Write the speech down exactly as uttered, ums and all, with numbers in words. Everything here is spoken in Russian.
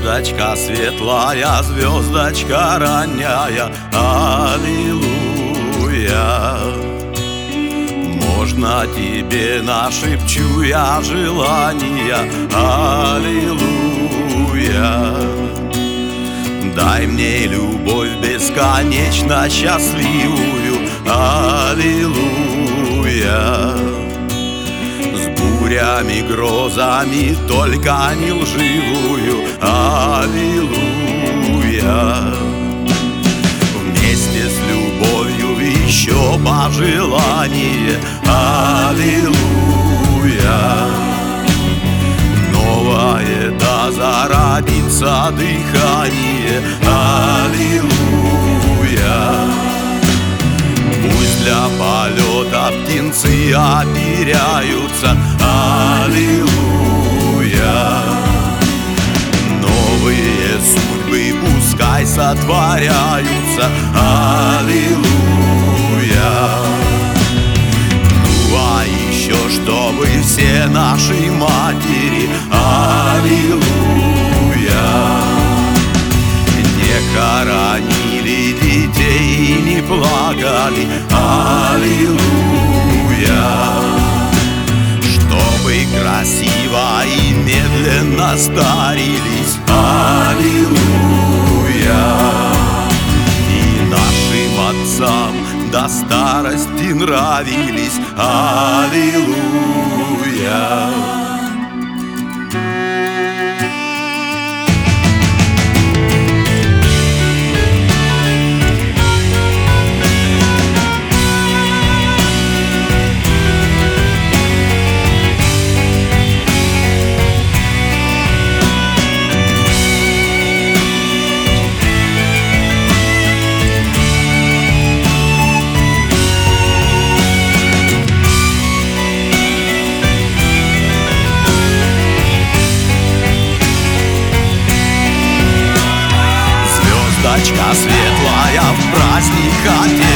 Звездочка светлая, звездочка ранняя, аллилуйя. Можно тебе нашепчу я желания, аллилуйя. Дай мне любовь бесконечно счастливую, аллилуйя. С бурями, грозами, только не лживую, аллилуйя. Вместе с любовью еще пожелание, аллилуйя. Новое да зародится дыхание, аллилуйя. Пусть для полета птенцы оперяются, аллилуйя. Новые судьбы пускай сотворяются, аллилуйя. Ну а еще чтобы все наши матери, аллилуйя, не хоронили детей и не плакали, аллилуйя. Чтобы красиво и медленно старились, аллилуйя. И нашим отцам до старости нравились, аллилуйя. Звездочка светлая в праздник хотела